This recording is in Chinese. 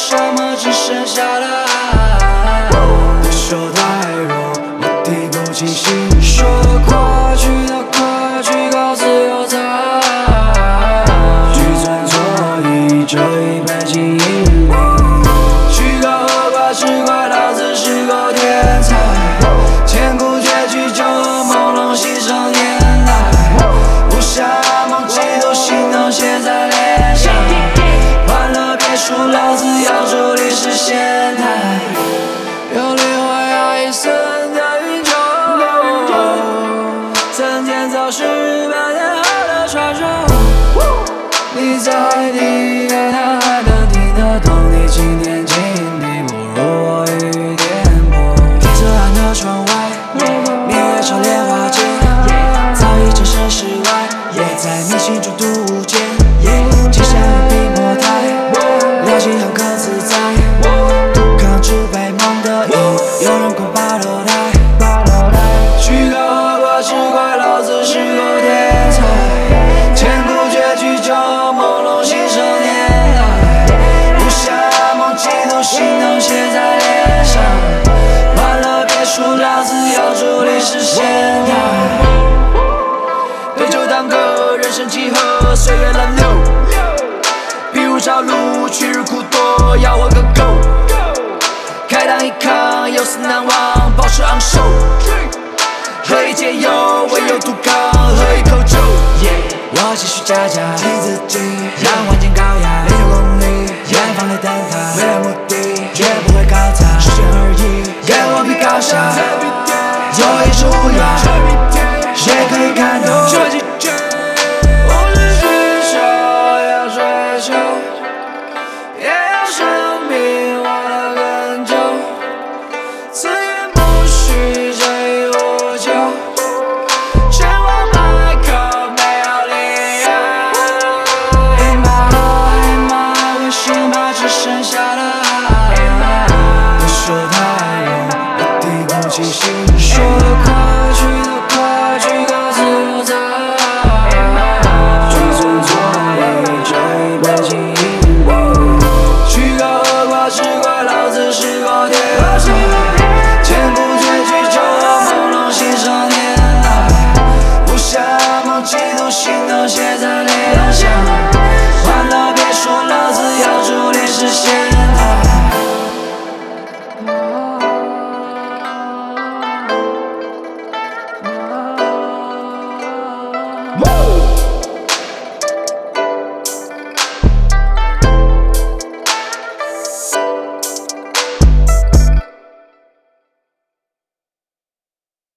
什么只剩下了爱？对手太弱，我提不起心。说过去的过去，告自由在。去存错意，这一杯经营里。曲高和寡吃怪，老子是个天才。千古绝句，酒和朦胧，信手拈来。无暇梦，嫉妒心痛，写在脸上。欢乐别输，老子要助力是现代。有灵魂要一生的云球，曾建造10万年后的传说。你在地给他还能听得懂，你今天境地不如我雨颠簸。天色暗的窗外，明月照莲花间，早已置身事外，在你心中独无间。记下笔墨台，聊心很可自在，不抗拒被梦的瘾，有人恐怕落台。曲高和寡吃怪，老子是个天才。千古绝句，酒和朦胧，信手拈来。无暇梦，嫉妒心痛，写在脸上。欢乐别输，老子要助力是现代。对酒当歌，人生几何，岁月难留。譬如朝露，去日苦多，要我个够。开膛一抗，有死难忘，保持昂首。何以解忧，唯有杜康，喝一口酒。我继续假假替自己，让环境高雅，6公里，远方的灯塔，未来目的绝不会搞砸，实现而已，给我比高下，有一是无恙，谁可以看懂？无论追求要追求，也要生命活得更久，此言不虚，这一壶酒。只剩下了爱，对手太弱，我提不起心。说